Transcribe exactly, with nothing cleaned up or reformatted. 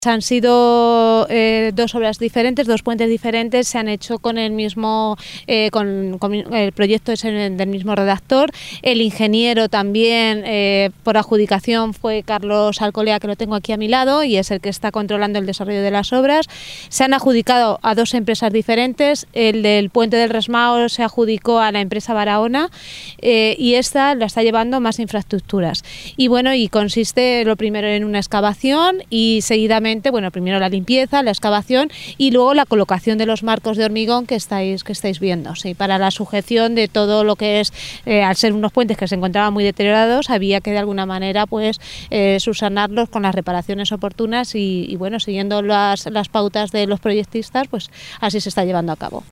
Han sido eh, dos obras diferentes, dos puentes diferentes, se han hecho con el mismo, eh, con, con el proyecto es el, del mismo redactor. El ingeniero también, eh, por adjudicación, fue Carlos Alcolea, que lo tengo aquí a mi lado, y es el que está controlando el desarrollo de las obras. Se han adjudicado a dos empresas diferentes. El del puente del Resmao se adjudicó a la empresa Barahona eh, y esta la está llevando Más Infraestructuras. Y bueno, y consiste lo primero en una excavación y seguidamente, bueno, primero la limpieza, la excavación y luego la colocación de los marcos de hormigón que estáis, que estáis viendo, sí, para la sujeción de todo lo que es, eh, al ser unos puentes que se encontraban muy deteriorados, había que de alguna manera pues eh, subsanarlos con las reparaciones oportunas y, y bueno, siguiendo las, las pautas de los proyectistas, pues así se está llevando a cabo.